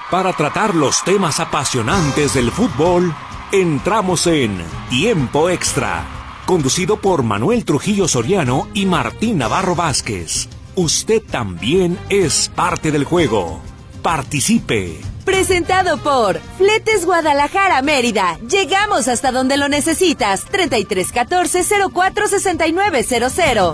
Para tratar los temas apasionantes del fútbol, entramos en Tiempo Extra, conducido por Manuel Trujillo Soriano y Martín Navarro Vázquez. Usted también es parte del juego. Participe. Presentado por Fletes Guadalajara Mérida. Llegamos hasta donde lo necesitas. 3314-046900.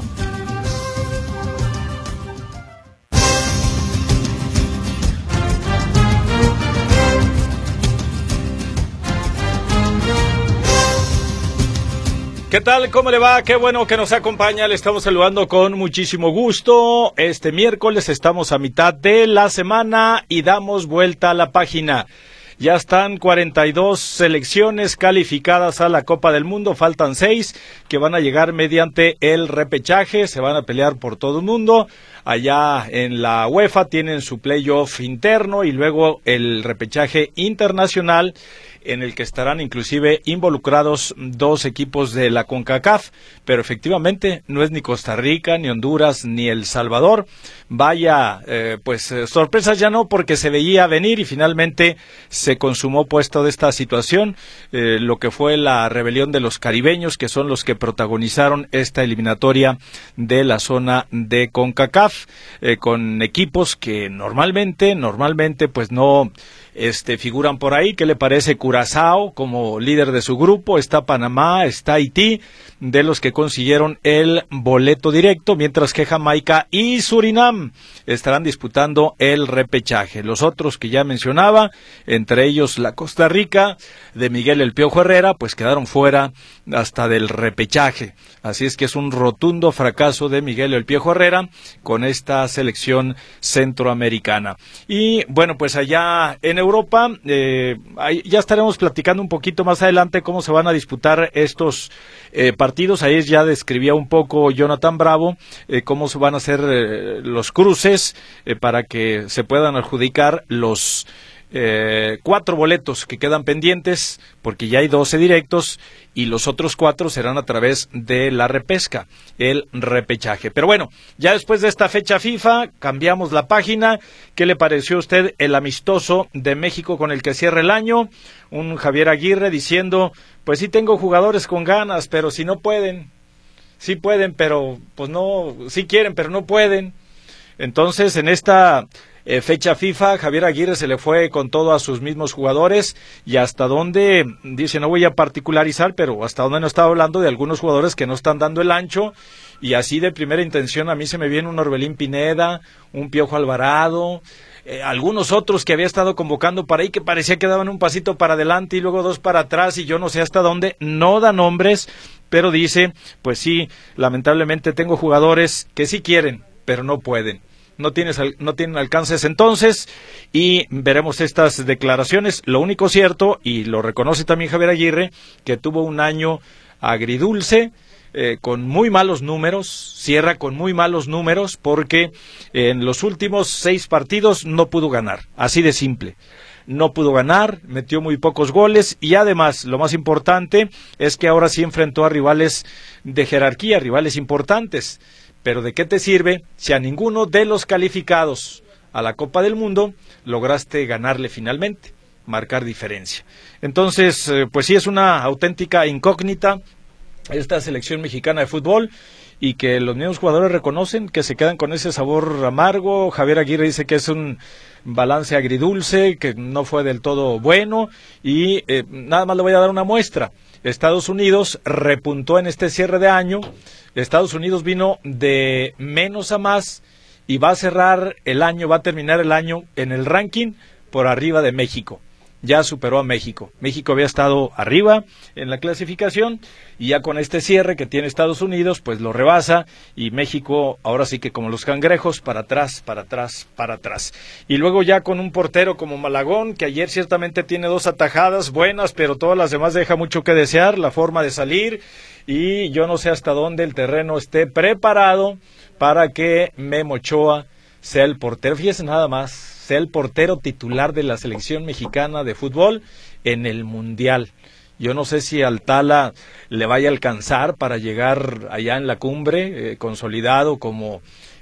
¿Qué tal? ¿Cómo le va? Qué bueno que nos acompaña. Le estamos saludando con muchísimo gusto. Este miércoles estamos a mitad de la semana y damos vuelta a la página. Ya están 42 selecciones calificadas a la Copa del Mundo. Faltan 6 que van a llegar mediante el repechaje. Se van a pelear por todo el mundo. Allá en la UEFA tienen su playoff interno y luego el repechaje internacional, en el que estarán inclusive involucrados 2 equipos de la CONCACAF, pero efectivamente no es ni Costa Rica, ni Honduras, ni El Salvador. Vaya, sorpresas ya no, porque se veía venir y finalmente se consumó toda esta situación, lo que fue la rebelión de los caribeños, que son los que protagonizaron esta eliminatoria de la zona de CONCACAF, con equipos que normalmente pues no figuran por ahí. ¿Qué le parece Curazao como líder de su grupo? Está Panamá, está Haití, de los que consiguieron el boleto directo, mientras que Jamaica y Surinam estarán disputando el repechaje. Los otros que ya mencionaba, entre ellos la Costa Rica de Miguel El Piojo Herrera, pues quedaron fuera hasta del repechaje. Así es que es un rotundo fracaso de Miguel El Piojo Herrera con esta selección centroamericana. Y bueno, pues allá en Europa, ya estaremos platicando un poquito más adelante cómo se van a disputar estos partidos. Ahí ya describía un poco Jonathan Bravo cómo se van a hacer los cruces para que se puedan adjudicar los 4 boletos que quedan pendientes, porque ya hay 12 directos y los otros 4 serán a través de la repesca, el repechaje. Pero bueno, ya después de esta fecha FIFA, cambiamos la página. ¿Qué le pareció a usted el amistoso de México con el que cierra el año? Un Javier Aguirre diciendo, pues sí tengo jugadores con ganas, pero si no pueden, sí pueden, pero pues no, sí quieren, pero no pueden. Entonces, en esta fecha FIFA, Javier Aguirre se le fue con todo a sus mismos jugadores, y hasta donde, dice, no voy a particularizar, pero hasta donde no estaba hablando de algunos jugadores que no están dando el ancho, y así de primera intención a mí se me viene un Orbelín Pineda, un Piojo Alvarado, algunos otros que había estado convocando para ahí que parecía que daban un pasito para adelante y luego 2 para atrás, y yo no sé hasta dónde. No da nombres, pero dice, pues sí, lamentablemente tengo jugadores que sí quieren, pero no pueden. No tienen alcances entonces, y veremos estas declaraciones. Lo único cierto, y lo reconoce también Javier Aguirre, que tuvo un año agridulce, con muy malos números, cierra con muy malos números, porque en los últimos 6 partidos no pudo ganar, así de simple. No pudo ganar, metió muy pocos goles, y además, lo más importante, es que ahora sí enfrentó a rivales de jerarquía, rivales importantes. Pero ¿de qué te sirve si a ninguno de los calificados a la Copa del Mundo lograste ganarle finalmente, marcar diferencia? Entonces, pues sí, es una auténtica incógnita esta selección mexicana de fútbol, y que los mismos jugadores reconocen que se quedan con ese sabor amargo. Javier Aguirre dice que es un balance agridulce, que no fue del todo bueno, y nada más le voy a dar una muestra. Estados Unidos repuntó en este cierre de año. Estados Unidos vino de menos a más y va a cerrar el año, va a terminar el año en el ranking por arriba de México. Ya superó a México. México había estado arriba en la clasificación, y ya con este cierre que tiene Estados Unidos, pues lo rebasa, y México ahora sí que como los cangrejos, para atrás, para atrás, para atrás. Y luego ya con un portero como Malagón, que ayer ciertamente tiene 2 atajadas buenas, pero todas las demás deja mucho que desear, la forma de salir, y yo no sé hasta dónde el terreno esté preparado para que Memo Ochoa sea el portero. Fíjese nada más, sea el portero titular de la selección mexicana de fútbol en el Mundial. Yo no sé si al Tala le vaya a alcanzar para llegar allá en la cumbre, consolidado como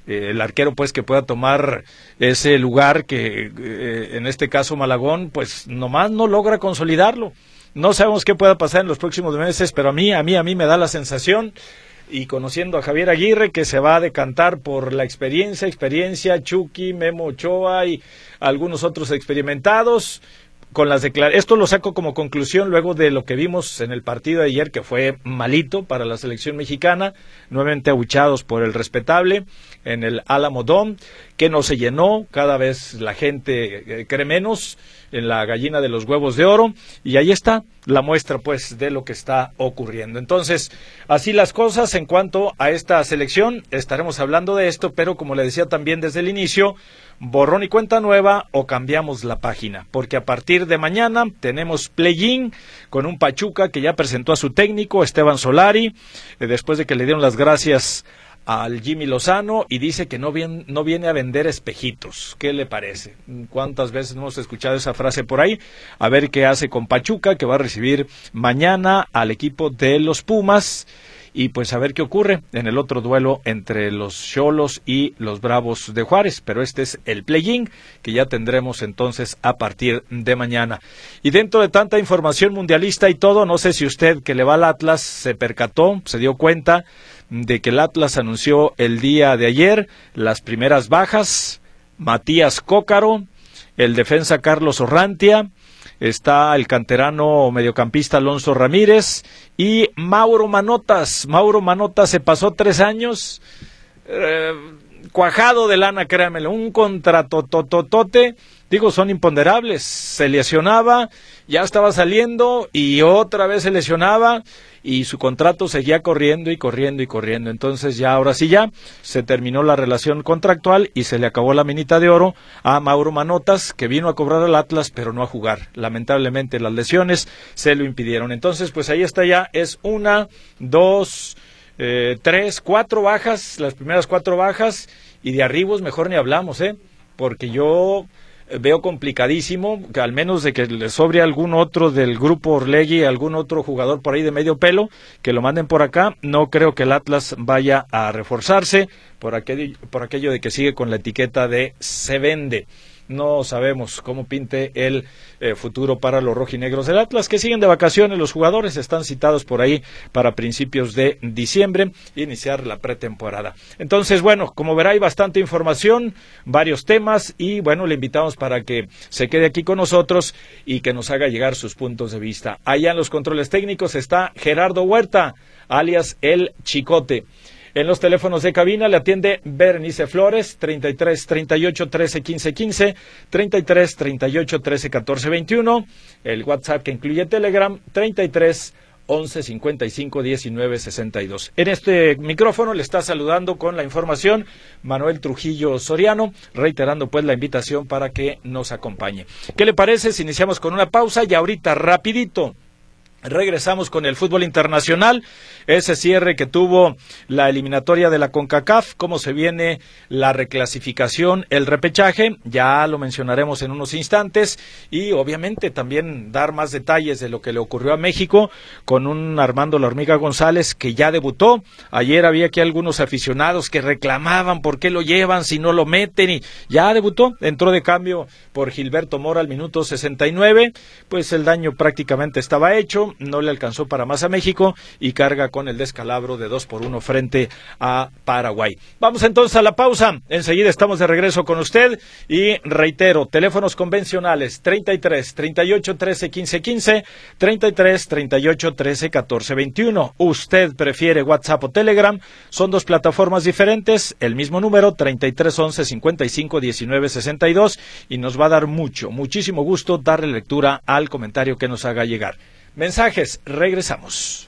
el arquero pues que pueda tomar ese lugar que en este caso Malagón pues nomás no logra consolidarlo. No sabemos qué pueda pasar en los próximos meses, pero a mí me da la sensación, y conociendo a Javier Aguirre, que se va a decantar por la experiencia, Chucky, Memo Ochoa y algunos otros experimentados. Esto lo saco como conclusión luego de lo que vimos en el partido de ayer, que fue malito para la selección mexicana, nuevamente abuchados por el respetable en el Alamo Dome, que no se llenó, cada vez la gente cree menos en la gallina de los huevos de oro, y ahí está la muestra pues de lo que está ocurriendo. Entonces, así las cosas en cuanto a esta selección, estaremos hablando de esto, pero como le decía también desde el inicio, borrón y cuenta nueva o cambiamos la página, porque a partir de mañana tenemos play-in con un Pachuca que ya presentó a su técnico Esteban Solari, después de que le dieron las gracias al Jimmy Lozano, y dice que no viene a vender espejitos. ¿Qué le parece? ¿Cuántas veces hemos escuchado esa frase por ahí? A ver qué hace con Pachuca, que va a recibir mañana al equipo de los Pumas, y pues a ver qué ocurre en el otro duelo entre los Xolos y los Bravos de Juárez, pero este es el play-in que ya tendremos entonces a partir de mañana. Y dentro de tanta información mundialista y todo, no sé si usted que le va al Atlas se percató, se dio cuenta de que el Atlas anunció el día de ayer las primeras bajas: Matías Cócaro, el defensa Carlos Orrantia, está el canterano mediocampista Alonso Ramírez y Mauro Manotas. Mauro Manotas se pasó 3 años cuajado de lana, créanmelo, un contratototote. Digo, son imponderables. Se lesionaba, ya estaba saliendo y otra vez se lesionaba y su contrato seguía corriendo y corriendo y corriendo. Entonces ya, ahora sí ya, se terminó la relación contractual y se le acabó la minita de oro a Mauro Manotas, que vino a cobrar al Atlas, pero no a jugar. Lamentablemente las lesiones se lo impidieron. Entonces, pues ahí está ya, es 1, 2, 3, 4 bajas, las primeras 4 bajas, y de arribos mejor ni hablamos, porque yo veo complicadísimo, que al menos de que le sobre algún otro del grupo Orlegui, algún otro jugador por ahí de medio pelo, que lo manden por acá. No creo que el Atlas vaya a reforzarse por aquello de que sigue con la etiqueta de se vende. No sabemos cómo pinte el futuro para los rojinegros del Atlas, que siguen de vacaciones. Los jugadores están citados por ahí para principios de diciembre iniciar la pretemporada. Entonces, bueno, como verá, hay bastante información, varios temas, y bueno, le invitamos para que se quede aquí con nosotros y que nos haga llegar sus puntos de vista. Allá en los controles técnicos está Gerardo Huerta, alias El Chicote. En los teléfonos de cabina le atiende Berenice Flores, 33 38 13 15 15, 33 38 13 14 21, el WhatsApp que incluye Telegram, 33 11 55 19 62. En este micrófono le está saludando con la información Manuel Trujillo Soriano, reiterando pues la invitación para que nos acompañe. ¿Qué le parece si iniciamos con una pausa y ahorita rapidito regresamos con el fútbol internacional, ese cierre que tuvo la eliminatoria de la CONCACAF, cómo se viene la reclasificación, el repechaje? Ya lo mencionaremos en unos instantes, y obviamente también dar más detalles de lo que le ocurrió a México con un Armando La Hormiga González que ya debutó. Ayer había aquí algunos aficionados que reclamaban por qué lo llevan si no lo meten, y ya debutó, entró de cambio por Gilberto Mora al minuto 69, pues el daño prácticamente estaba hecho, no le alcanzó para más a México y carga con el descalabro de 2-1 frente a Paraguay. Vamos entonces a la pausa, enseguida estamos de regreso con usted, y reitero, teléfonos convencionales 33 38 13 15 15, 33 38 13 14 21. Usted prefiere WhatsApp o Telegram, son 2 plataformas diferentes, el mismo número 33 11 55 19 62, y nos va a dar muchísimo gusto darle lectura al comentario que nos haga llegar. Mensajes, regresamos.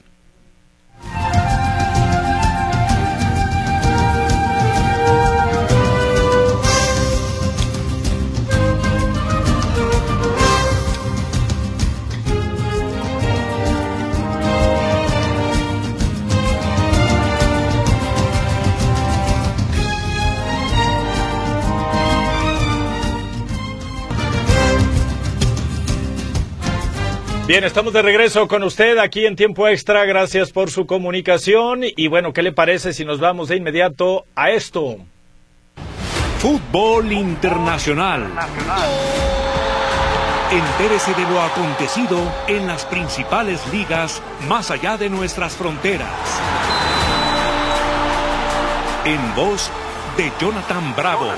Bien, estamos de regreso con usted aquí en Tiempo Extra. Gracias por su comunicación. Y bueno, ¿qué le parece si nos vamos de inmediato a esto? Fútbol Internacional. Entérese de lo acontecido en las principales ligas más allá de nuestras fronteras. En voz de Jonathan Bravo.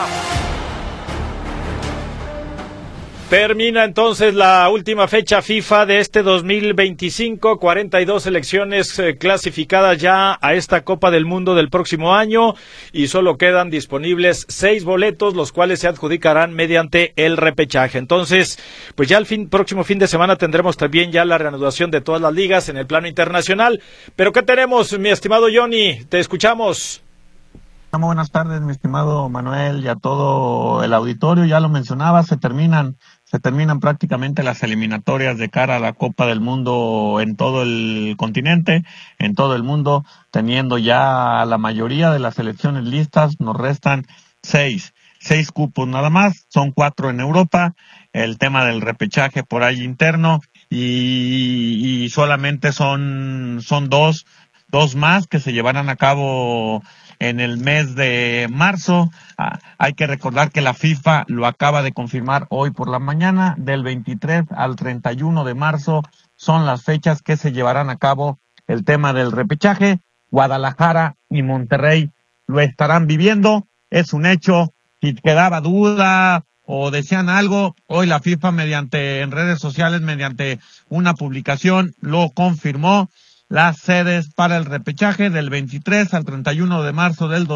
Termina entonces la última fecha FIFA de este 2025, 42 selecciones clasificadas ya a esta Copa del Mundo del próximo año y solo quedan disponibles 6 boletos, los cuales se adjudicarán mediante el repechaje. Entonces, pues ya próximo fin de semana tendremos también ya la reanudación de todas las ligas en el plano internacional. Pero ¿qué tenemos, mi estimado Johnny? Te escuchamos. Muy buenas tardes, mi estimado Manuel, y a todo el auditorio. Ya lo mencionaba, se terminan prácticamente las eliminatorias de cara a la Copa del Mundo en todo el continente, en todo el mundo, teniendo ya la mayoría de las selecciones listas. Nos restan 6 cupos nada más, son 4 en Europa, el tema del repechaje por ahí interno, y solamente son 2 más que se llevarán a cabo en el mes de marzo. Hay que recordar que la FIFA lo acaba de confirmar hoy por la mañana. Del 23 al 31 de marzo son las fechas que se llevarán a cabo el tema del repechaje. Guadalajara y Monterrey lo estarán viviendo. Es un hecho. Si quedaba duda o decían algo, hoy la FIFA en redes sociales, mediante una publicación, lo confirmó. Las sedes para el repechaje del 23 al 31 de marzo del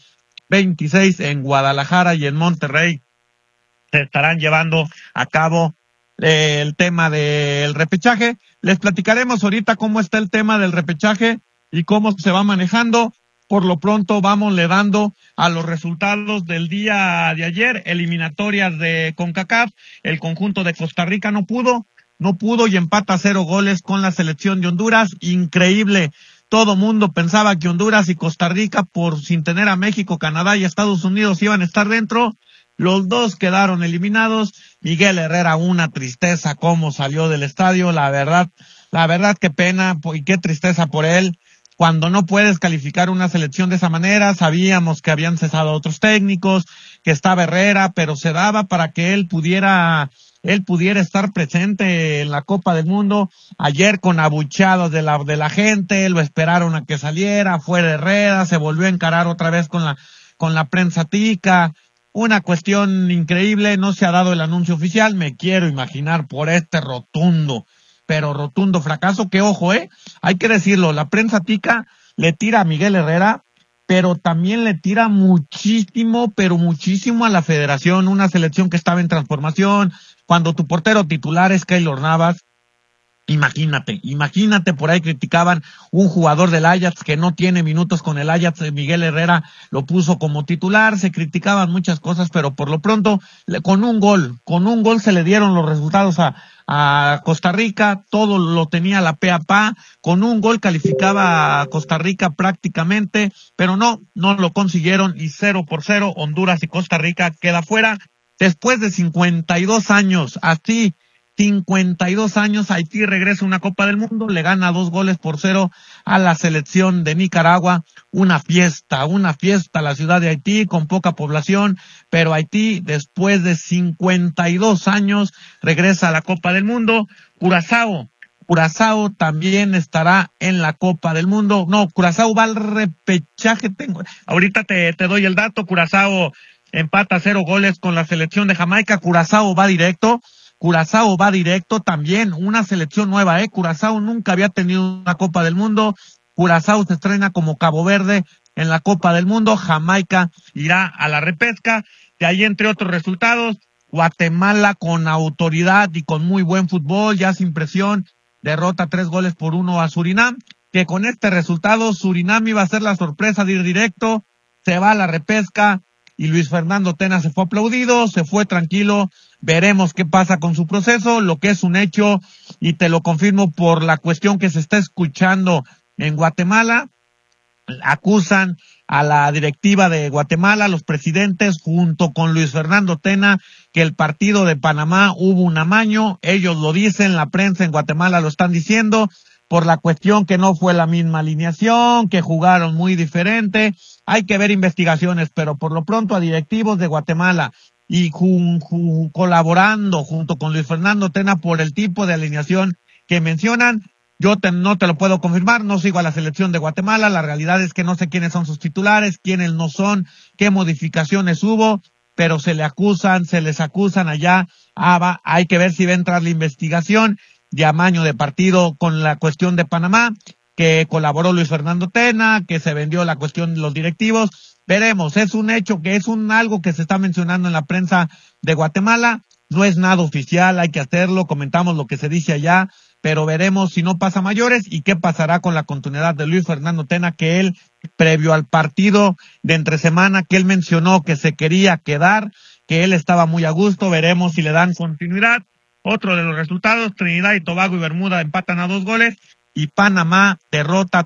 2026 en Guadalajara y en Monterrey se estarán llevando a cabo el tema del repechaje. Les platicaremos ahorita cómo está el tema del repechaje y cómo se va manejando. Por lo pronto vamos le dando a los resultados del día de ayer, eliminatorias de CONCACAF. El conjunto de Costa Rica no pudo y empata 0 goles con la selección de Honduras. Increíble. Todo mundo pensaba que Honduras y Costa Rica, sin tener a México, Canadá y Estados Unidos, iban a estar dentro. Los dos quedaron eliminados. Miguel Herrera, una tristeza cómo salió del estadio. La verdad, qué pena y qué tristeza por él. Cuando no puedes calificar una selección de esa manera, sabíamos que habían cesado a otros técnicos, que estaba Herrera, pero se daba para que él pudiera estar presente en la Copa del Mundo. Ayer con abucheados de la gente, lo esperaron a que saliera, fue de Herrera, se volvió a encarar otra vez con la prensa tica. Una cuestión increíble, no se ha dado el anuncio oficial, me quiero imaginar por este rotundo fracaso, que ojo, hay que decirlo, la prensa tica le tira a Miguel Herrera, pero también le tira muchísimo a la federación, una selección que estaba en transformación. Cuando tu portero titular es Keylor Navas, imagínate, por ahí criticaban un jugador del Ajax que no tiene minutos con el Ajax, Miguel Herrera lo puso como titular, se criticaban muchas cosas, pero por lo pronto, con un gol se le dieron los resultados a Costa Rica, todo lo tenía la pe a pa, con un gol calificaba a Costa Rica prácticamente, pero no lo consiguieron y 0-0, Honduras y Costa Rica queda fuera. Después de 52 años, 52 años, Haití regresa a una Copa del Mundo, le gana 2-0 a la selección de Nicaragua. Una fiesta a la ciudad de Haití con poca población, pero Haití después de 52 años regresa a la Copa del Mundo. Curazao también estará en la Copa del Mundo. No, Curazao va al repechaje. Ahorita te doy el dato. Curazao empata 0 goles con la selección de Jamaica. Curazao va directo también, una selección nueva, Curazao nunca había tenido una Copa del Mundo. Curazao se estrena como Cabo Verde en la Copa del Mundo. Jamaica irá a la repesca. De ahí, entre otros resultados, Guatemala con autoridad y con muy buen fútbol, ya sin presión, derrota 3-1 a Surinam, que con este resultado Surinam iba a ser la sorpresa de ir directo, se va a la repesca y Luis Fernando Tena se fue aplaudido, se fue tranquilo. Veremos qué pasa con su proceso. Lo que es un hecho, y te lo confirmo por la cuestión que se está escuchando en Guatemala, acusan a la directiva de Guatemala, los presidentes, junto con Luis Fernando Tena, que el partido de Panamá hubo un amaño. Ellos lo dicen, la prensa en Guatemala lo están diciendo, por la cuestión que no fue la misma alineación, que jugaron muy diferente. hay que ver investigaciones, pero por lo pronto a directivos de Guatemala y colaborando junto con Luis Fernando Tena por el tipo de alineación que mencionan, no te lo puedo confirmar, no sigo a la selección de Guatemala, la realidad es que no sé quiénes son sus titulares, quiénes no son, qué modificaciones hubo, pero se les acusan allá, hay que ver si va a entrar la investigación de amaño de partido con la cuestión de Panamá, que colaboró Luis Fernando Tena, que se vendió la cuestión de los directivos, veremos, es un hecho que es algo que se está mencionando en la prensa de Guatemala, no es nada oficial, hay que hacerlo, comentamos lo que se dice allá, pero veremos si no pasa mayores y qué pasará con la continuidad de Luis Fernando Tena, que él, previo al partido de entre semana, que él mencionó que se quería quedar, que él estaba muy a gusto, veremos si le dan continuidad. Otro de los resultados, Trinidad y Tobago y Bermuda empatan a 2 goles y Panamá derrota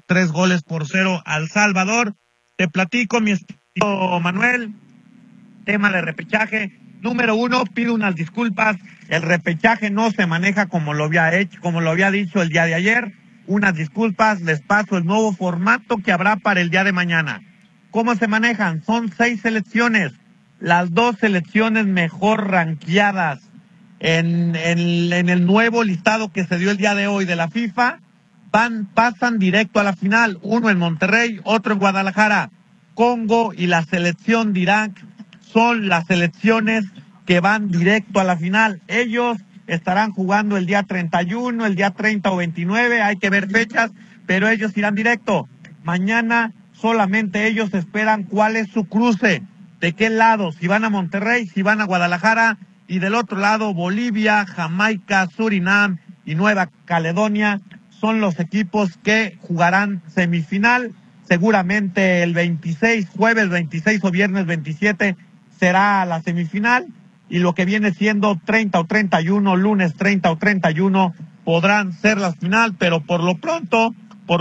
3-0 al Salvador. Te platico, mi estimado Manuel, tema de repechaje. Número 1, pido unas disculpas. El repechaje no se maneja como lo había dicho el día de ayer. Unas disculpas, les paso el nuevo formato que habrá para el día de mañana. ¿Cómo se manejan? Son 6 selecciones. Las 2 selecciones mejor rankeadas en el nuevo listado que se dio el día de hoy de la FIFA pasan directo a la final. Uno en Monterrey, otro en Guadalajara. Congo y la selección de Irak son las selecciones que van directo a la final. Ellos estarán jugando el día 31, el día 30 o 29, hay que ver fechas, pero ellos irán directo. Mañana solamente ellos esperan cuál es su cruce, de qué lado, si van a Monterrey, si van a Guadalajara, y del otro lado Bolivia, Jamaica, Surinam y Nueva Caledonia son los equipos que jugarán semifinal. Seguramente el 26, jueves 26 o viernes 27 será la semifinal, y lo que viene siendo 30 o 31, lunes 30 o 31 podrán ser la final, pero por lo pronto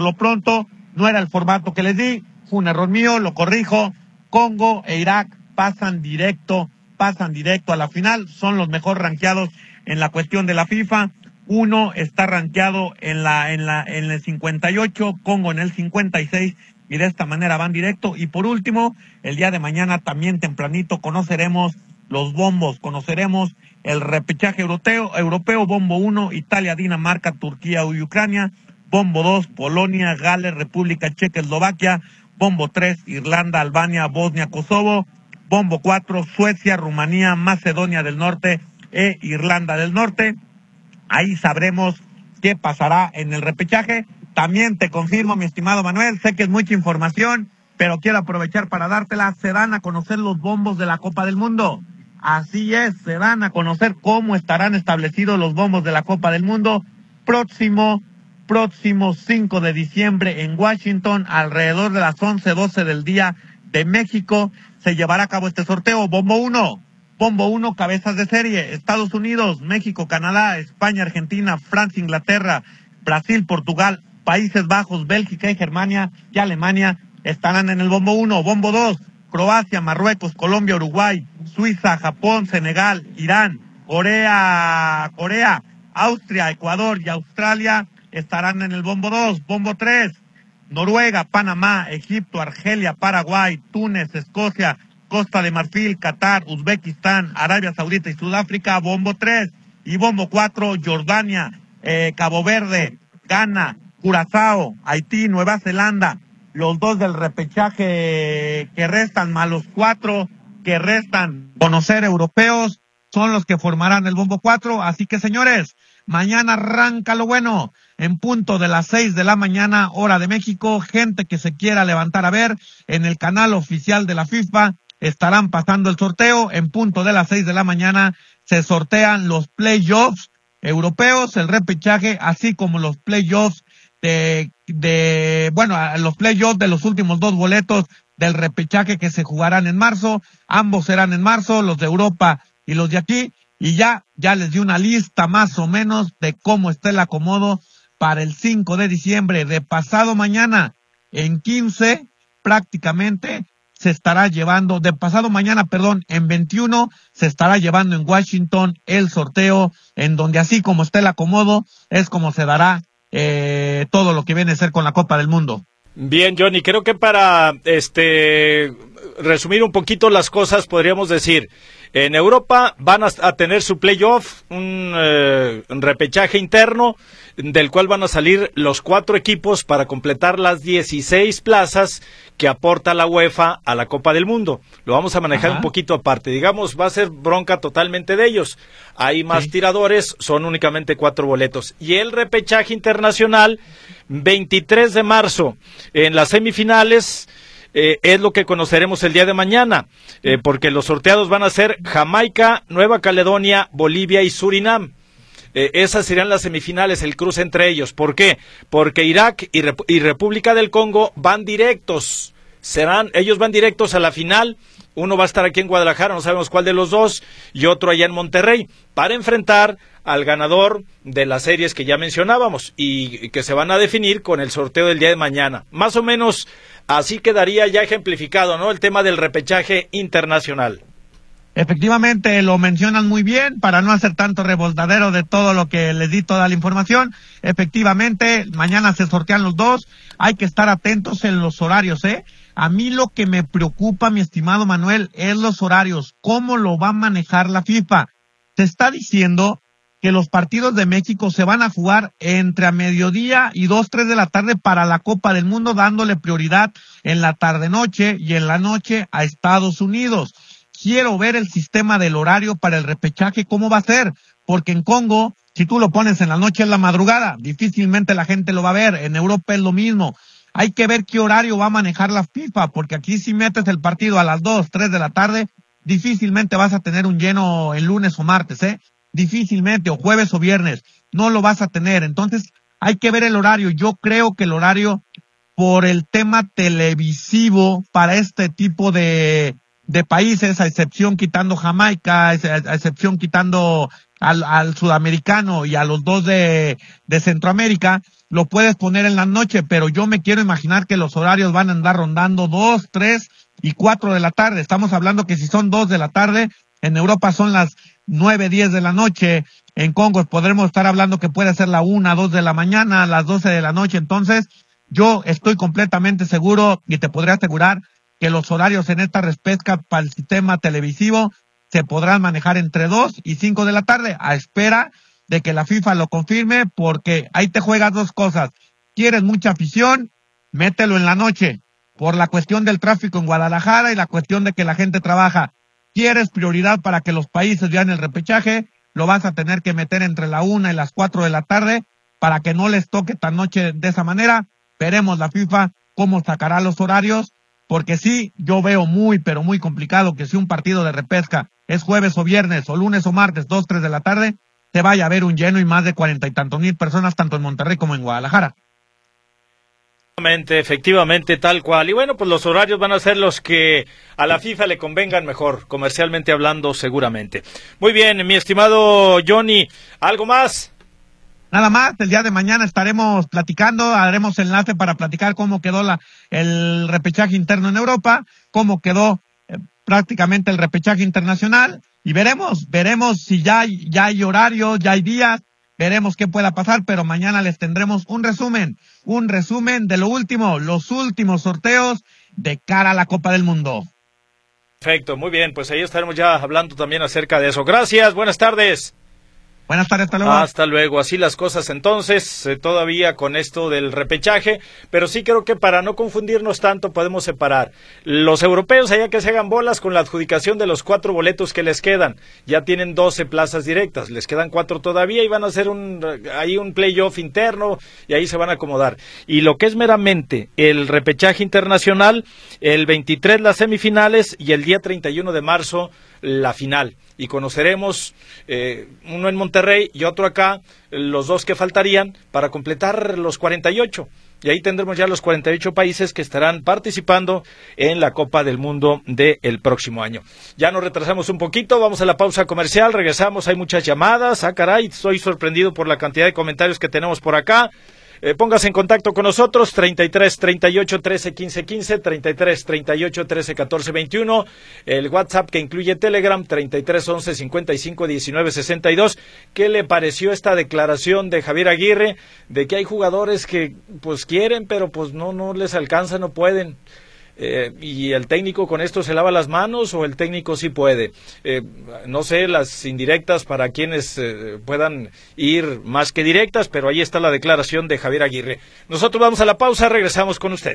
no era el formato que les di, fue un error mío, lo corrijo. Congo e Irak pasan directo a la final, son los mejor rankeados en la cuestión de la FIFA. Uno está rankeado en el 58, Congo en el 56, y de esta manera van directo. Y por último, el día de mañana también tempranito conoceremos los bombos, conoceremos el repechaje europeo, bombo 1, Italia, Dinamarca, Turquía y Ucrania, bombo 2, Polonia, Gales, República Checa, Eslovaquia, bombo 3, Irlanda, Albania, Bosnia, Kosovo, bombo 4, Suecia, Rumanía, Macedonia del Norte e Irlanda del Norte. Ahí sabremos qué pasará en el repechaje. También te confirmo, mi estimado Manuel, sé que es mucha información, pero quiero aprovechar para dártela. Se dan a conocer los bombos de la Copa del Mundo. Así es, se dan a conocer cómo estarán establecidos los bombos de la Copa del Mundo. Próximo 5 de diciembre en Washington, alrededor de las 11:12 del día de México, se llevará a cabo este sorteo. Bombo 1, cabezas de serie: Estados Unidos, México, Canadá, España, Argentina, Francia, Inglaterra, Brasil, Portugal, Países Bajos, Bélgica y Germania y Alemania estarán en el bombo 1. Bombo 2, Croacia, Marruecos, Colombia, Uruguay, Suiza, Japón, Senegal, Irán, Corea, Austria, Ecuador y Australia estarán en el bombo 2. Bombo 3, Noruega, Panamá, Egipto, Argelia, Paraguay, Túnez, Escocia, Costa de Marfil, Qatar, Uzbekistán, Arabia Saudita y Sudáfrica, bombo 3. Y bombo 4, Jordania, Cabo Verde, Ghana, Curazao, Haití, Nueva Zelanda. Los 2 del repechaje que restan, más los 4 que restan, conocer europeos, son los que formarán el bombo 4. Así que, señores, mañana arranca lo bueno, en punto de las 6 de la mañana, hora de México. Gente que se quiera levantar a ver, en el canal oficial de la FIFA estarán pasando el sorteo. En punto de las 6 de la mañana se sortean los playoffs europeos, el repechaje, así como los playoffs los playoffs de los últimos 2 boletos del repechaje que se jugarán en marzo. Ambos serán en marzo, los de Europa y los de aquí. Y ya les di una lista más o menos de cómo está el acomodo para el 5 de diciembre de pasado mañana. En 15 prácticamente se estará llevando, en 21 se estará llevando en Washington el sorteo, en donde así como está el acomodo es como se dará todo lo que viene a ser con la Copa del Mundo. Bien, Johnny, creo que para resumir un poquito las cosas, podríamos decir, en Europa van a tener su playoff, un repechaje interno, del cual van a salir los 4 equipos para completar las 16 plazas que aporta la UEFA a la Copa del Mundo. Lo vamos a manejar un poquito aparte. Digamos, va a ser bronca totalmente de ellos. Hay más tiradores, son únicamente 4 boletos. Y el repechaje internacional, 23 de marzo, en las semifinales, es lo que conoceremos el día de mañana, porque los sorteados van a ser Jamaica, Nueva Caledonia, Bolivia y Surinam. Esas serían las semifinales, el cruce entre ellos. ¿Por qué? Porque Irak y República del Congo van directos. Ellos van directos a la final. Uno va a estar aquí en Guadalajara, no sabemos cuál de los dos, y otro allá en Monterrey, para enfrentar al ganador de las series que ya mencionábamos y que se van a definir con el sorteo del día de mañana. Más o menos así quedaría ya ejemplificado, ¿no?, el tema del repechaje internacional. Efectivamente, lo mencionan muy bien, para no hacer tanto revoltadero de todo lo que les di toda la información. Efectivamente, mañana se sortean los dos, hay que estar atentos en los horarios, A mí lo que me preocupa, mi estimado Manuel, es los horarios, cómo lo va a manejar la FIFA. Se está diciendo que los partidos de México se van a jugar entre a mediodía y 2, 3 de la tarde para la Copa del Mundo, dándole prioridad en la tarde-noche y en la noche a Estados Unidos. Quiero ver el sistema del horario para el repechaje, cómo va a ser, porque en Congo, si tú lo pones en la noche, en la madrugada, difícilmente la gente lo va a ver. En Europa es lo mismo. Hay que ver qué horario va a manejar la FIFA, porque aquí si metes el partido a las 2, 3 de la tarde, difícilmente vas a tener un lleno el lunes o martes, difícilmente, o jueves o viernes, no lo vas a tener. Entonces hay que ver el horario. Yo creo que el horario, por el tema televisivo, para este tipo de países, a excepción quitando Jamaica, a excepción quitando al sudamericano y a los dos de Centroamérica, lo puedes poner en la noche, pero yo me quiero imaginar que los horarios van a andar rondando 2, 3 y 4 de la tarde. Estamos hablando que si son 2 de la tarde, en Europa son las 9, 10 de la noche, en Congo podremos estar hablando que puede ser la 1, 2 de la mañana, las 12 de la noche. Entonces, yo estoy completamente seguro y te podré asegurar que los horarios en esta repesca para el sistema televisivo se podrán manejar entre 2 y 5 de la tarde, a espera de que la FIFA lo confirme, porque ahí te juegas dos cosas. ¿Quieres mucha afición? Mételo en la noche, por la cuestión del tráfico en Guadalajara y la cuestión de que la gente trabaja. ¿Quieres prioridad para que los países vean el repechaje? Lo vas a tener que meter entre la 1 y las 4 de la tarde, para que no les toque tan noche de esa manera. Veremos la FIFA cómo sacará los horarios, porque sí, yo veo muy, pero muy complicado que si un partido de repesca es jueves o viernes, o lunes o martes, 2, 3 de la tarde, se vaya a ver un lleno y más de 40 y tantos mil personas, tanto en Monterrey como en Guadalajara. Efectivamente, tal cual. Y bueno, pues los horarios van a ser los que a la FIFA le convengan mejor, comercialmente hablando, seguramente. Muy bien, mi estimado Johnny, ¿algo más? Nada más, el día de mañana estaremos platicando, haremos enlace para platicar cómo quedó el repechaje interno en Europa, cómo quedó prácticamente el repechaje internacional, y veremos si ya hay horario, ya hay días, veremos qué pueda pasar, pero mañana les tendremos un resumen de lo último, los últimos sorteos de cara a la Copa del Mundo. Perfecto, muy bien, pues ahí estaremos ya hablando también acerca de eso. Gracias, buenas tardes. Buenas tardes, hasta luego. Hasta luego, así las cosas entonces, todavía con esto del repechaje, pero sí creo que para no confundirnos tanto podemos separar. Los europeos, allá que se hagan bolas con la adjudicación de los 4 boletos que les quedan, ya tienen 12 plazas directas, les quedan 4 todavía y van a hacer un playoff interno y ahí se van a acomodar. Y lo que es meramente el repechaje internacional, el 23 las semifinales y el día 31 de marzo la final. Y conoceremos uno en Monterrey y otro acá, los dos que faltarían para completar los 48. Y ahí tendremos ya los 48 países que estarán participando en la Copa del Mundo del próximo año. Ya nos retrasamos un poquito, vamos a la pausa comercial, regresamos, hay muchas llamadas. Caray, estoy sorprendido por la cantidad de comentarios que tenemos por acá. Póngase en contacto con nosotros, 33 38 13 15 15, 33 38 13 14 21, el WhatsApp que incluye Telegram, 33 11 55 19 62. ¿Qué le pareció esta declaración de Javier Aguirre de que hay jugadores que pues quieren, pero pues no les alcanza, no pueden? Y el técnico con esto se lava las manos, o el técnico sí puede. No sé, las indirectas para quienes puedan ir más que directas, pero ahí está la declaración de Javier Aguirre. Nosotros vamos a la pausa, regresamos con usted.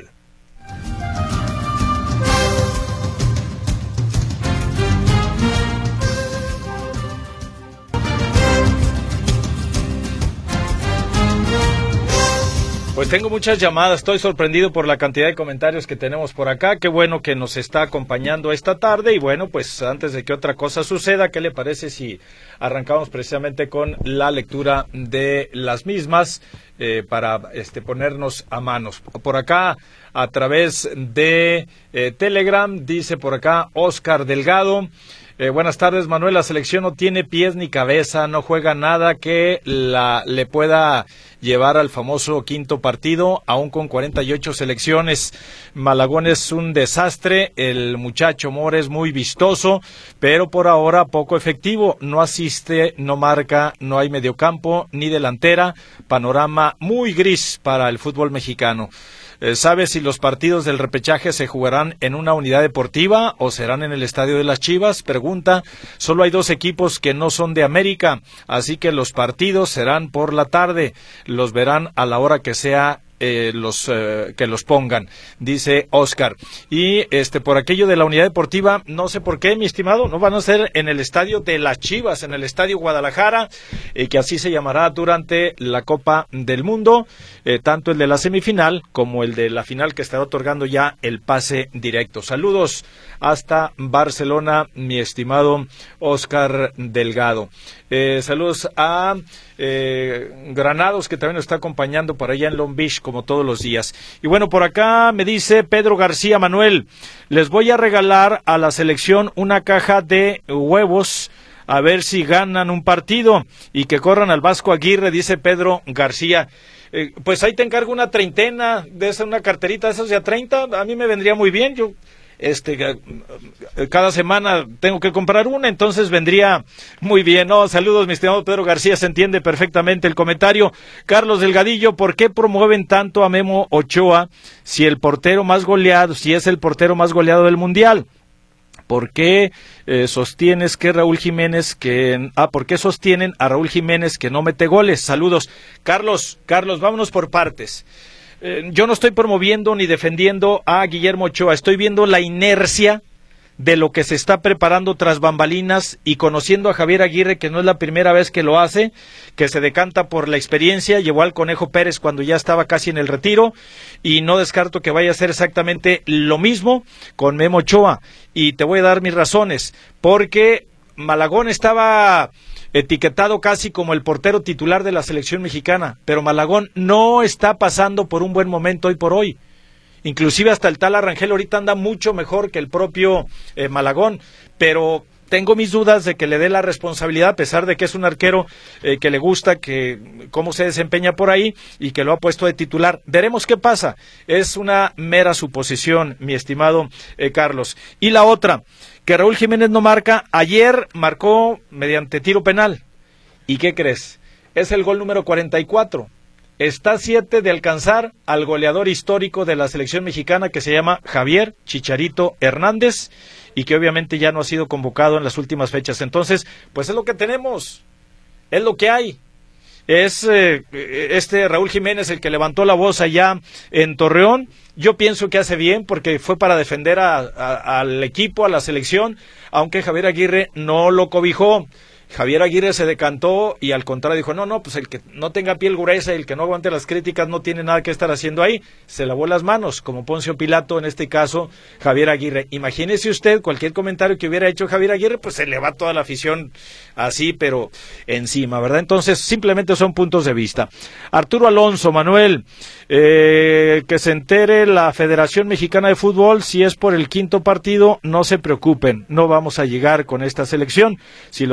Pues tengo muchas llamadas, estoy sorprendido por la cantidad de comentarios que tenemos por acá. Qué bueno que nos está acompañando esta tarde, y bueno, pues antes de que otra cosa suceda, ¿qué le parece si arrancamos precisamente con la lectura de las mismas para ponernos a manos? Por acá, a través de Telegram, dice por acá Oscar Delgado. Buenas tardes, Manuel. La selección no tiene pies ni cabeza, no juega nada que le pueda llevar al famoso quinto partido, aún con 48 selecciones. Malagón es un desastre, el muchacho Mora es muy vistoso, pero por ahora poco efectivo, no asiste, no marca, no hay mediocampo ni delantera, panorama muy gris para el fútbol mexicano. ¿Sabe si los partidos del repechaje se jugarán en una unidad deportiva o serán en el estadio de las Chivas? Pregunta. Solo hay 2 equipos que no son de América, así que los partidos serán por la tarde. Los verán a la hora que sea que los pongan, dice Oscar. Y por aquello de la unidad deportiva, no sé por qué, mi estimado, no van a ser en el estadio de las Chivas, en el estadio Guadalajara, que así se llamará durante la Copa del Mundo, tanto el de la semifinal como el de la final, que estará otorgando ya el pase directo. Saludos hasta Barcelona, mi estimado Oscar Delgado. Saludos a Granados, que también nos está acompañando por allá en Long Beach, como todos los días. Y bueno, por acá me dice Pedro García: Manuel, les voy a regalar a la selección una caja de huevos, a ver si ganan un partido y que corran al Vasco Aguirre, dice Pedro García. Pues ahí te encargo una treintena, de esa, una carterita de esas de a 30, a mí me vendría muy bien. Yo cada semana tengo que comprar una, entonces vendría muy bien. Saludos, mi estimado Pedro García, se entiende perfectamente el comentario. Carlos Delgadillo: ¿por qué promueven tanto a Memo Ochoa si es el portero más goleado del mundial? ¿Por qué sostienen a Raúl Jiménez que no mete goles? Saludos. Carlos, vámonos por partes. Yo no estoy promoviendo ni defendiendo a Guillermo Ochoa, estoy viendo la inercia de lo que se está preparando tras bambalinas, y conociendo a Javier Aguirre, que no es la primera vez que lo hace, que se decanta por la experiencia, llevó al Conejo Pérez cuando ya estaba casi en el retiro, y no descarto que vaya a hacer exactamente lo mismo con Memo Ochoa, y te voy a dar mis razones. Porque Malagón estaba etiquetado casi como el portero titular de la selección mexicana, pero Malagón no está pasando por un buen momento hoy por hoy. Inclusive hasta el tal Arrangel ahorita anda mucho mejor que el propio Malagón, pero tengo mis dudas de que le dé la responsabilidad, a pesar de que es un arquero que le gusta cómo se desempeña por ahí y que lo ha puesto de titular. Veremos qué pasa. Es una mera suposición, mi estimado Carlos. Y la otra, que Raúl Jiménez no marca. Ayer marcó mediante tiro penal. ¿Y qué crees? Es el gol número 44. Está a 7 de alcanzar al goleador histórico de la selección mexicana, que se llama Javier Chicharito Hernández, y que obviamente ya no ha sido convocado en las últimas fechas. Entonces, pues es lo que tenemos, es lo que hay. Es Raúl Jiménez el que levantó la voz allá en Torreón. Yo pienso que hace bien, porque fue para defender al equipo, a la selección, aunque Javier Aguirre no lo cobijó. Javier Aguirre se decantó y al contrario dijo, no, pues el que no tenga piel gruesa y el que no aguante las críticas no tiene nada que estar haciendo ahí. Se lavó las manos, como Poncio Pilato, en este caso Javier Aguirre. Imagínese usted cualquier comentario que hubiera hecho Javier Aguirre, pues se le va toda la afición así, pero encima, ¿verdad? Entonces simplemente son puntos de vista. Arturo Alonso: Manuel, que se entere la Federación Mexicana de Fútbol, si es por el quinto partido, no se preocupen, no vamos a llegar con esta selección. Si los seleccionados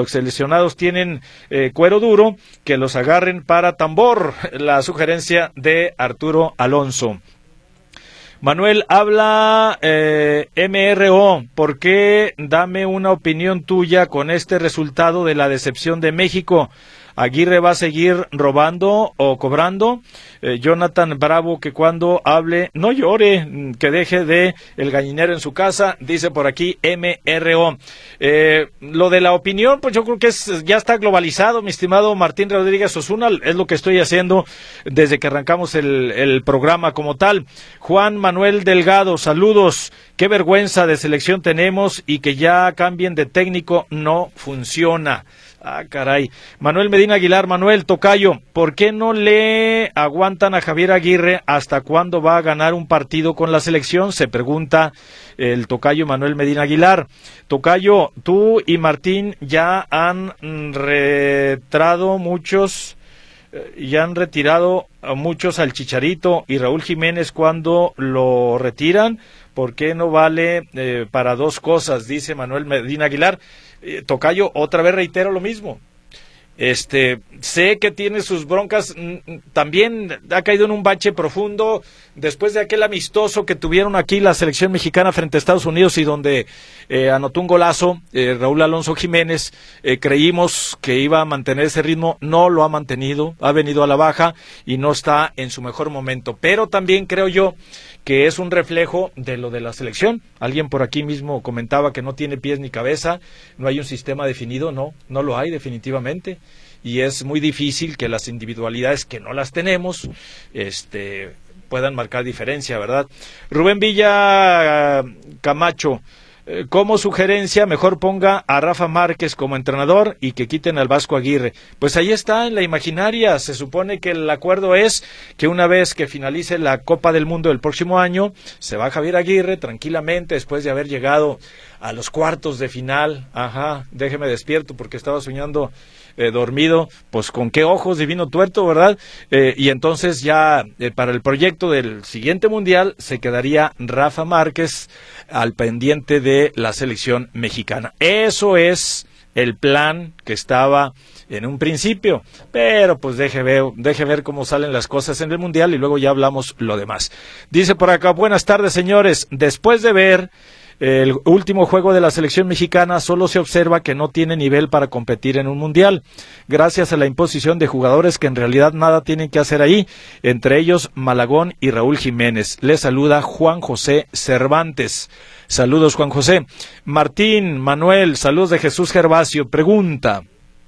aficionados tienen cuero duro, que los agarren para tambor. La sugerencia de Arturo Alonso. Manuel, habla MRO, ¿por qué? Dame una opinión tuya con este resultado de la decepción de México. ¿Aguirre va a seguir robando o cobrando? Jonathan Bravo, que cuando hable no llore, que deje de el gallinero en su casa, dice por aquí MRO. Lo de la opinión, pues yo creo que ya está globalizado, mi estimado Martín Rodríguez Osuna, es lo que estoy haciendo desde que arrancamos el programa como tal. Juan Manuel Delgado, saludos, qué vergüenza de selección tenemos y que ya cambien de técnico no funciona. Ah, caray. Manuel Medina Aguilar, Manuel Tocayo, ¿por qué no le aguantan a Javier Aguirre hasta cuándo va a ganar un partido con la selección? Se pregunta el Tocayo Manuel Medina Aguilar. Tocayo, tú y Martín ya han retirado a muchos al Chicharito y Raúl Jiménez cuando lo retiran. ¿Por qué no vale para dos cosas? Dice Manuel Medina Aguilar. Tocayo, otra vez reitero lo mismo. Sé que tiene sus broncas, también ha caído en un bache profundo después de aquel amistoso que tuvieron aquí la selección mexicana frente a Estados Unidos y donde anotó un golazo Raúl Alonso Jiménez. Creímos que iba a mantener ese ritmo, no lo ha mantenido, ha venido a la baja y no está en su mejor momento, pero también creo yo que es un reflejo de lo de la selección. Alguien por aquí mismo comentaba que no tiene pies ni cabeza, no hay un sistema definido, no lo hay definitivamente, y es muy difícil que las individualidades que no las tenemos, puedan marcar diferencia, ¿verdad? Rubén Villa Camacho, como sugerencia, mejor ponga a Rafa Márquez como entrenador y que quiten al Vasco Aguirre. Pues ahí está, en la imaginaria. Se supone que el acuerdo es que una vez que finalice la Copa del Mundo del próximo año, se va Javier Aguirre tranquilamente después de haber llegado a los cuartos de final. Ajá, déjeme despierto porque estaba soñando dormido, pues con qué ojos, divino tuerto, ¿verdad? Y entonces ya para el proyecto del siguiente mundial se quedaría Rafa Márquez al pendiente de la selección mexicana. Eso es el plan que estaba en un principio, pero pues deje ver cómo salen las cosas en el mundial y luego ya hablamos lo demás. Dice por acá, buenas tardes señores, después de ver el último juego de la selección mexicana, solo se observa que no tiene nivel para competir en un mundial, gracias a la imposición de jugadores que en realidad nada tienen que hacer ahí, entre ellos Malagón y Raúl Jiménez. Les saluda Juan José Cervantes. Saludos, Juan José. Martín, Manuel, saludos de Jesús Gervasio. Pregunta: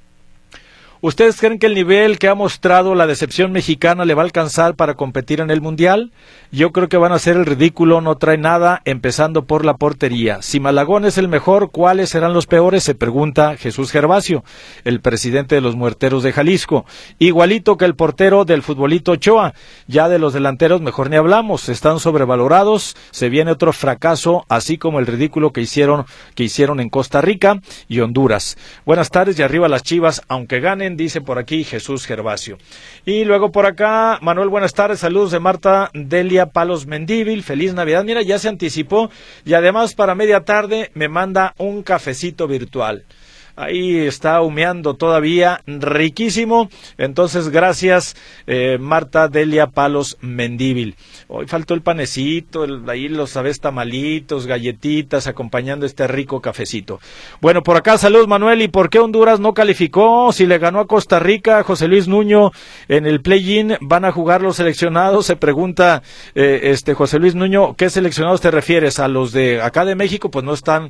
¿ustedes creen que el nivel que ha mostrado la decepción mexicana le va a alcanzar para competir en el Mundial? Yo creo que van a hacer el ridículo, no trae nada, empezando por la portería. Si Malagón es el mejor, ¿cuáles serán los peores? Se pregunta Jesús Gervasio, el presidente de los Muerteros de Jalisco. Igualito que el portero del futbolito Ochoa. Ya de los delanteros mejor ni hablamos, están sobrevalorados, se viene otro fracaso, así como el ridículo que hicieron en Costa Rica y Honduras. Buenas tardes y arriba las Chivas, aunque ganen, dice por aquí Jesús Gervasio. Y luego por acá, Manuel, buenas tardes, saludos de Marta Delia Palos Mendíbil, feliz Navidad. Mira, ya se anticipó y además para media tarde me manda un cafecito virtual. Ahí está humeando todavía, riquísimo. Entonces, gracias, Marta Delia Palos Mendíbil. Hoy faltó el panecito, ahí los sabes, tamalitos, galletitas, acompañando este rico cafecito. Bueno, por acá, saludos, Manuel. ¿Y por qué Honduras no calificó? Si le ganó a Costa Rica, José Luis Nuño, en el play-in, ¿van a jugar los seleccionados? Se pregunta José Luis Nuño, ¿qué seleccionados te refieres? ¿A los de acá de México? Pues no están.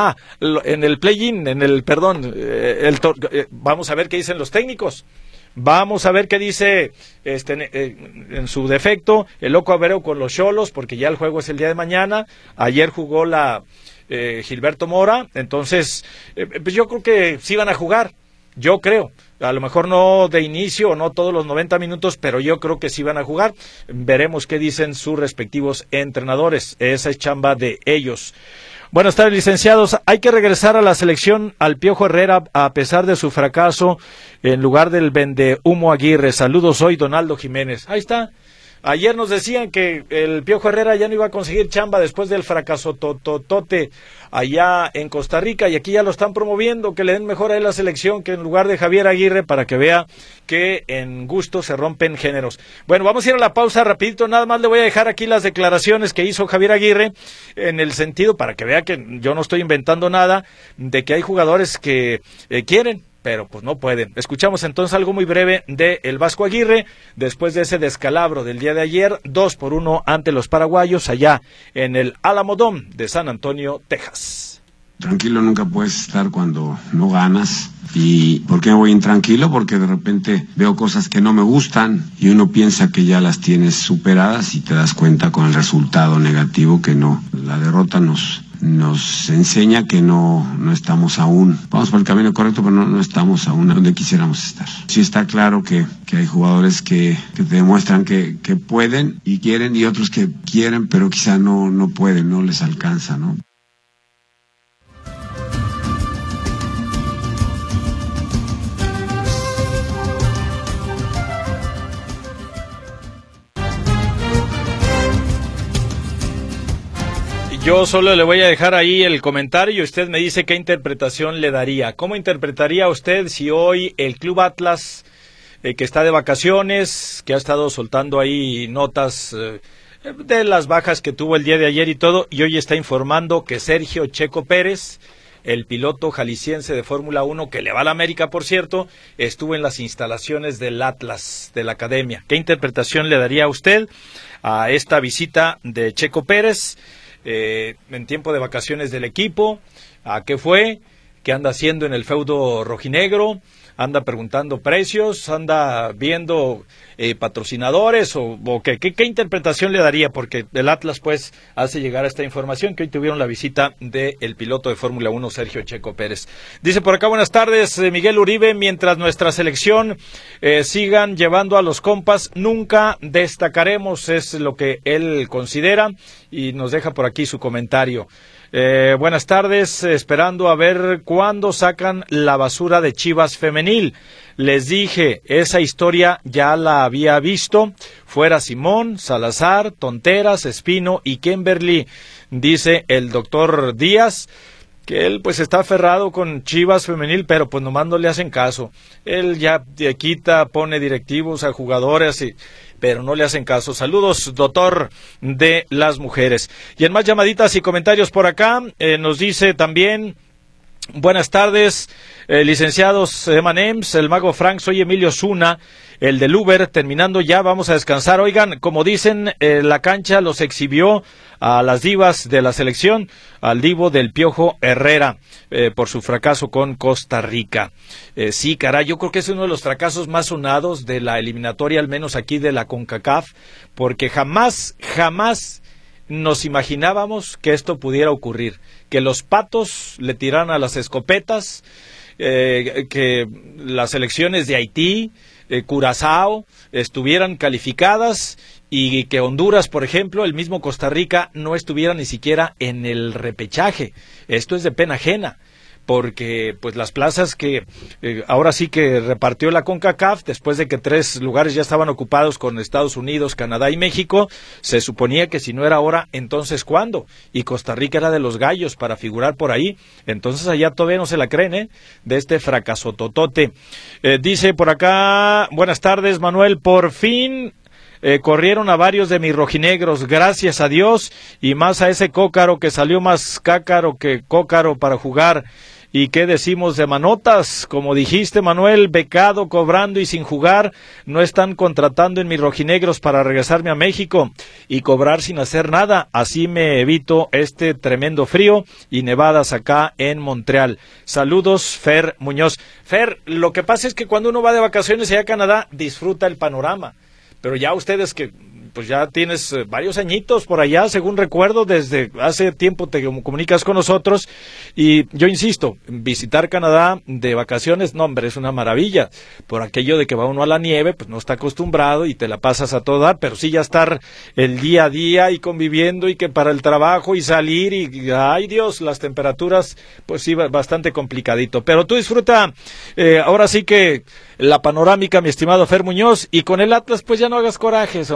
En el play-in, vamos a ver qué dicen los técnicos. Vamos a ver qué dice en su defecto el Loco Abreu con los Xolos, porque ya el juego es el día de mañana. Ayer jugó Gilberto Mora, entonces pues yo creo que sí van a jugar. Yo creo, a lo mejor no de inicio o no todos los 90 minutos, pero yo creo que sí van a jugar. Veremos qué dicen sus respectivos entrenadores. Esa es chamba de ellos. Buenas tardes, licenciados. Hay que regresar a la selección al Piojo Herrera a pesar de su fracaso en lugar del vende humo Aguirre. Saludos, soy Donaldo Jiménez. Ahí está. Ayer nos decían que el Piojo Herrera ya no iba a conseguir chamba después del fracaso tototote allá en Costa Rica, y aquí ya lo están promoviendo, que le den mejor a él la selección que en lugar de Javier Aguirre, para que vea que en gusto se rompen géneros. Bueno, vamos a ir a la pausa rapidito, nada más le voy a dejar aquí las declaraciones que hizo Javier Aguirre, en el sentido, para que vea que yo no estoy inventando nada, de que hay jugadores que quieren, pero pues no pueden. Escuchamos entonces algo muy breve de el Vasco Aguirre, después de ese descalabro del día de ayer, 2-1 ante los paraguayos, allá en el Alamo Dome de San Antonio, Texas. Tranquilo nunca puedes estar cuando no ganas. ¿Y por qué me voy intranquilo? Porque de repente veo cosas que no me gustan y uno piensa que ya las tienes superadas y te das cuenta con el resultado negativo que no. La derrota nos enseña que no estamos aún, vamos por el camino correcto, pero no estamos aún donde quisiéramos estar. Sí está claro que hay jugadores que te demuestran que pueden y quieren, y otros que quieren, pero quizá no pueden, no les alcanza, ¿no? Yo solo le voy a dejar ahí el comentario y usted me dice qué interpretación le daría. ¿Cómo interpretaría usted si hoy el Club Atlas, que está de vacaciones, que ha estado soltando ahí notas de las bajas que tuvo el día de ayer y todo, y hoy está informando que Sergio Checo Pérez, el piloto jalisciense de Fórmula 1, que le va a la América, por cierto, estuvo en las instalaciones del Atlas, de la academia? ¿Qué interpretación le daría a usted a esta visita de Checo Pérez en tiempo de vacaciones del equipo? ¿A qué fue? ¿Qué anda haciendo en el feudo rojinegro? ¿Anda preguntando precios? ¿Anda viendo patrocinadores? ¿O qué interpretación le daría? Porque el Atlas pues hace llegar a esta información que hoy tuvieron la visita del piloto de Fórmula 1, Sergio Checo Pérez. Dice por acá, buenas tardes, Miguel Uribe, mientras nuestra selección sigan llevando a los compas, nunca destacaremos, es lo que él considera, y nos deja por aquí su comentario. Buenas tardes, esperando a ver cuándo sacan la basura de Chivas femenil. Les dije, esa historia ya la había visto, fuera Simón, Salazar, Tonteras, Espino y Kimberly, dice el doctor Díaz, que él pues está aferrado con Chivas femenil, pero pues nomás no le hacen caso. Él ya quita, pone directivos a jugadores pero no le hacen caso. Saludos, doctor de las mujeres. Y en más llamaditas y comentarios por acá, nos dice también, buenas tardes, licenciados Emanems, el Mago Frank, soy Emilio Zuna, el del Uber, terminando ya, vamos a descansar. Oigan, como dicen, la cancha los exhibió a las divas de la selección, al divo del Piojo Herrera, por su fracaso con Costa Rica. Sí, caray, yo creo que es uno de los fracasos más sonados de la eliminatoria, al menos aquí de la CONCACAF, porque jamás nos imaginábamos que esto pudiera ocurrir, que los patos le tiraran a las escopetas, que las selecciones de Haití, Curazao, estuvieran calificadas y que Honduras, por ejemplo, el mismo Costa Rica, no estuviera ni siquiera en el repechaje. Esto es de pena ajena, porque pues las plazas que ahora sí que repartió la CONCACAF, después de que 3 lugares ya estaban ocupados con Estados Unidos, Canadá y México, se suponía que si no era ahora, entonces ¿cuándo? Y Costa Rica era de los gallos para figurar por ahí, entonces allá todavía no se la creen, de este fracasototote. Dice por acá, buenas tardes Manuel, por fin corrieron a varios de mis rojinegros, gracias a Dios, y más a ese Cócaro que salió más cácaro que Cócaro para jugar. ¿Y qué decimos de Manotas? Como dijiste, Manuel, becado, cobrando y sin jugar, no están contratando en mis rojinegros para regresarme a México y cobrar sin hacer nada. Así me evito este tremendo frío y nevadas acá en Montreal. Saludos, Fer Muñoz. Fer, lo que pasa es que cuando uno va de vacaciones allá a Canadá, disfruta el panorama. Pero ya ustedes que pues ya tienes varios añitos por allá, según recuerdo, desde hace tiempo te comunicas con nosotros, y yo insisto, visitar Canadá de vacaciones, no hombre, es una maravilla, por aquello de que va uno a la nieve, pues no está acostumbrado y te la pasas a todo dar, pero sí ya estar el día a día y conviviendo, y que para el trabajo y salir, y ay Dios, las temperaturas, pues sí, bastante complicadito, pero tú disfruta, ahora sí que la panorámica, mi estimado Fer Muñoz, y con el Atlas pues ya no hagas corajes, hombre, ya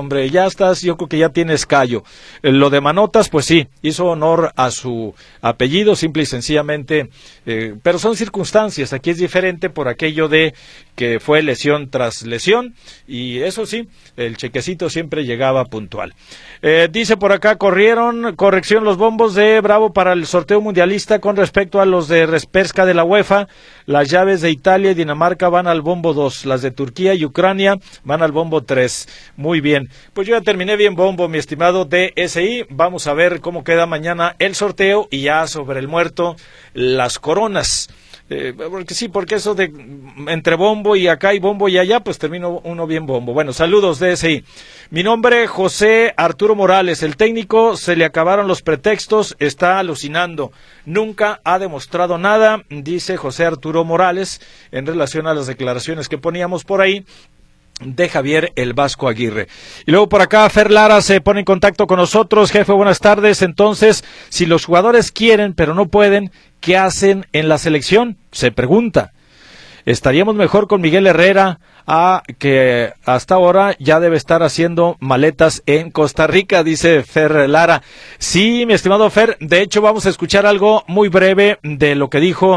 ya estás, yo creo que ya tienes callo. Lo de Manotas, pues sí, hizo honor a su apellido, simple y sencillamente, pero son circunstancias, aquí es diferente por aquello de que fue lesión tras lesión, y eso sí, el chequecito siempre llegaba puntual. Dice por acá, corrección los bombos de Bravo para el sorteo mundialista con respecto a los de repesca de la UEFA. Las llaves de Italia y Dinamarca van al bombo 2, las de Turquía y Ucrania van al bombo 3. Muy bien, pues yo ya terminé bien bombo, mi estimado DSI. Vamos a ver cómo queda mañana el sorteo y ya sobre el muerto las coronas. Porque eso de entre bombo y acá y bombo y allá, pues termino uno bien bombo. Bueno, saludos DSI. Mi nombre, José Arturo Morales. El técnico se le acabaron los pretextos, está alucinando. Nunca ha demostrado nada, dice José Arturo Morales, en relación a las declaraciones que poníamos por ahí de Javier el Vasco Aguirre. Y luego por acá Fer Lara se pone en contacto con nosotros. Jefe, buenas tardes. Entonces, si los jugadores quieren pero no pueden, ¿qué hacen en la selección? Se pregunta. Estaríamos mejor con Miguel Herrera, que hasta ahora ya debe estar haciendo maletas en Costa Rica, dice Fer Lara. Sí, mi estimado Fer, de hecho vamos a escuchar algo muy breve de lo que dijo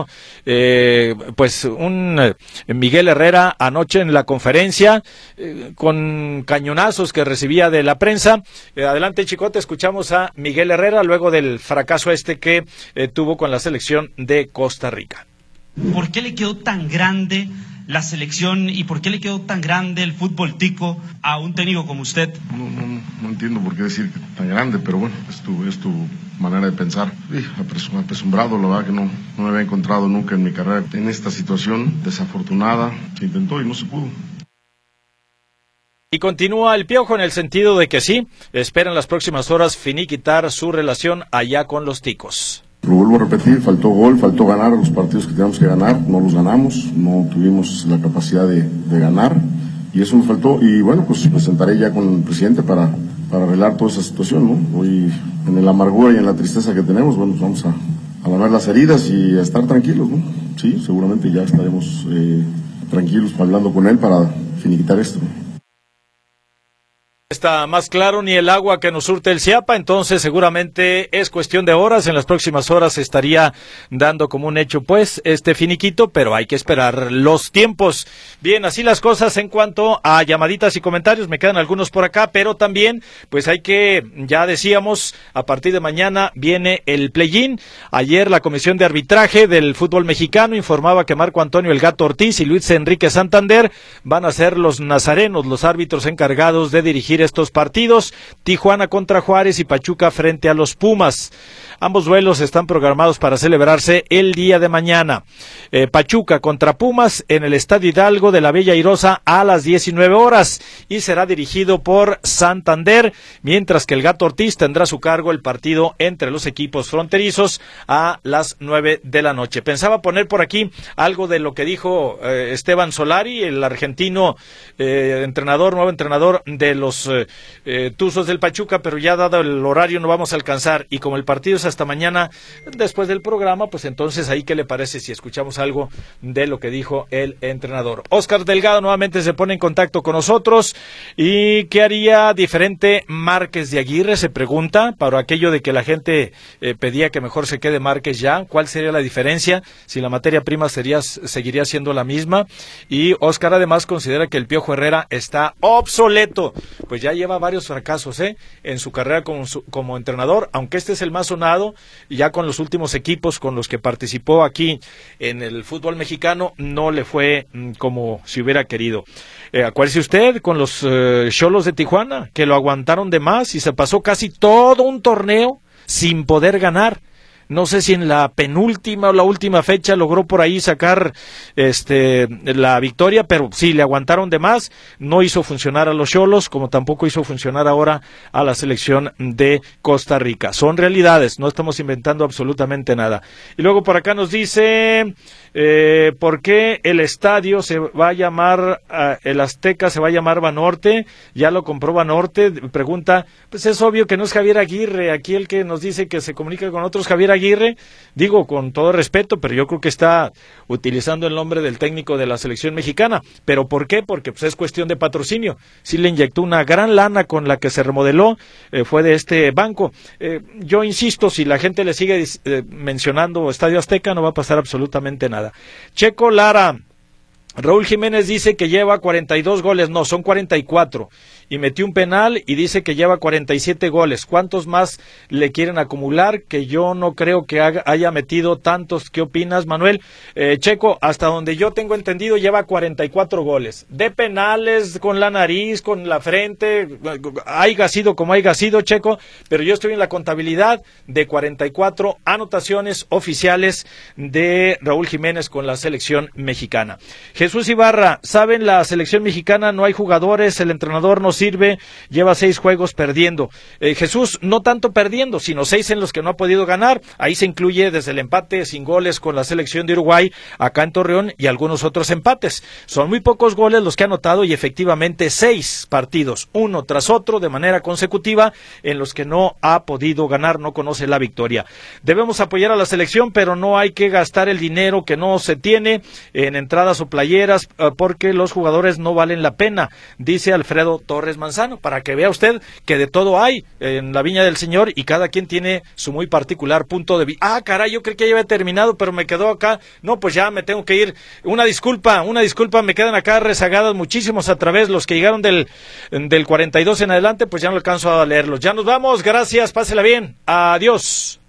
un Miguel Herrera anoche en la conferencia, con cañonazos que recibía de la prensa. Adelante, Chicote, escuchamos a Miguel Herrera luego del fracaso que tuvo con la selección de Costa Rica. ¿Por qué le quedó tan grande la selección y por qué le quedó tan grande el fútbol tico a un técnico como usted? No entiendo por qué decir que tan grande, pero bueno, es tu manera de pensar. Sí, apesumbrado, la verdad que no me había encontrado nunca en mi carrera en esta situación desafortunada. Se intentó y no se pudo. Y continúa el Piojo en el sentido de que sí, esperan las próximas horas finiquitar su relación allá con los ticos. Lo vuelvo a repetir, faltó gol, faltó ganar los partidos que teníamos que ganar, no los ganamos, no tuvimos la capacidad de ganar y eso nos faltó. Y bueno, pues presentaré ya con el presidente para arreglar toda esa situación, ¿no? Hoy en la amargura y en la tristeza que tenemos, bueno, pues vamos a lavar las heridas y a estar tranquilos, ¿no? Sí, seguramente ya estaremos tranquilos hablando con él para finiquitar esto. Está más claro ni el agua que nos surte el Ciapa, entonces seguramente es cuestión de horas, en las próximas horas se estaría dando como un hecho pues este finiquito, pero hay que esperar los tiempos. Bien, así las cosas en cuanto a llamaditas y comentarios, me quedan algunos por acá, pero también pues hay que, ya decíamos, a partir de mañana viene el play-in. Ayer la Comisión de Arbitraje del Fútbol Mexicano informaba que Marco Antonio El Gato Ortiz y Luis Enrique Santander van a ser los nazarenos, los árbitros encargados de dirigir estos partidos, Tijuana contra Juárez y Pachuca frente a los Pumas. Ambos duelos están programados para celebrarse el día de mañana. Pachuca contra Pumas en el Estadio Hidalgo de la Bella Airosa a las 19 horas y será dirigido por Santander, mientras que el Gato Ortiz tendrá a su cargo el partido entre los equipos fronterizos a las 9 de la noche. Pensaba poner por aquí algo de lo que dijo Esteban Solari, el argentino nuevo entrenador de los Tuzos del Pachuca, pero ya dado el horario no vamos a alcanzar, y como el partido es hasta mañana después del programa, pues entonces ahí qué le parece si escuchamos algo de lo que dijo el entrenador. Óscar Delgado nuevamente se pone en contacto con nosotros. ¿Y qué haría diferente Márquez de Aguirre? Se pregunta, para aquello de que la gente pedía que mejor se quede Márquez ya. ¿Cuál sería la diferencia? Si la materia prima seguiría siendo la misma. Y Óscar además considera que el Piojo Herrera está obsoleto, pues ya lleva varios fracasos en su carrera como entrenador, aunque este es el más sonado, ya con los últimos equipos con los que participó aquí en el fútbol mexicano no le fue como si hubiera querido. Acuérdese usted con los Xolos de Tijuana, que lo aguantaron de más y se pasó casi todo un torneo sin poder ganar. No sé si en la penúltima o la última fecha logró por ahí sacar la victoria, pero sí, le aguantaron de más, no hizo funcionar a los Xolos, como tampoco hizo funcionar ahora a la selección de Costa Rica. Son realidades, no estamos inventando absolutamente nada. Y luego por acá nos dice, ¿por qué el estadio se va a llamar, el Azteca se va a llamar Banorte? Ya lo compró Banorte, pregunta, pues es obvio que no es Javier Aguirre, aquí el que nos dice que se comunica con otros, Javier Aguirre, digo con todo respeto, pero yo creo que está utilizando el nombre del técnico de la selección mexicana. ¿Pero por qué? Porque pues, es cuestión de patrocinio. Sí le inyectó una gran lana con la que se remodeló, fue de este banco. Yo insisto, si la gente le sigue mencionando Estadio Azteca, no va a pasar absolutamente nada. Checo Lara, Raúl Jiménez dice que lleva 42 goles, no, son 44, y metió un penal y dice que lleva 47 goles. ¿Cuántos más le quieren acumular? Que yo no creo que haya metido tantos. ¿Qué opinas, Manuel? Checo, hasta donde yo tengo entendido, lleva 44 goles. De penales, con la nariz, con la frente, haya sido como haya sido, Checo, pero yo estoy en la contabilidad de 44 anotaciones oficiales de Raúl Jiménez con la selección mexicana. Jesús Ibarra, ¿saben? La selección mexicana no hay jugadores, el entrenador no sirve, lleva 6 juegos perdiendo. Jesús, no tanto perdiendo, sino 6 en los que no ha podido ganar. Ahí se incluye desde el empate sin goles con la selección de Uruguay, acá en Torreón, y algunos otros empates. Son muy pocos goles los que ha anotado y efectivamente 6 partidos, uno tras otro, de manera consecutiva, en los que no ha podido ganar, no conoce la victoria. Debemos apoyar a la selección, pero no hay que gastar el dinero que no se tiene en entradas o playeras, porque los jugadores no valen la pena, dice Alfredo Torres Manzano, para que vea usted que de todo hay en la viña del Señor y cada quien tiene su muy particular punto de vista. Ah, caray, yo creí que ya había terminado, pero me quedó acá. No, pues ya me tengo que ir. Una disculpa, me quedan acá rezagados muchísimos a través, los que llegaron del 42 en adelante, pues ya no alcanzo a leerlos. Ya nos vamos, gracias, pásela bien, adiós.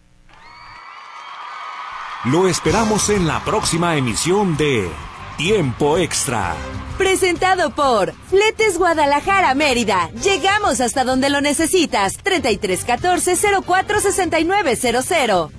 Lo esperamos en la próxima emisión de Tiempo Extra. Presentado por Fletes Guadalajara Mérida. Llegamos hasta donde lo necesitas. 3314-046900.